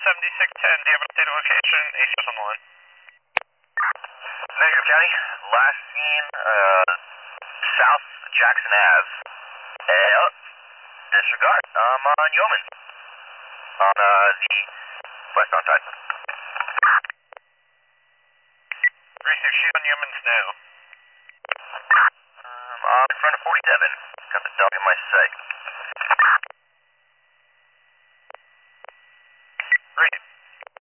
7610, do you have an updated location? ACS on the line. Negative, County. Last seen, South Jackson Ave. Disregard. I'm on Yeoman. On, the westbound side. 36 sheet on Yeoman's now. I'm in front of 47. Got the dog in my sight.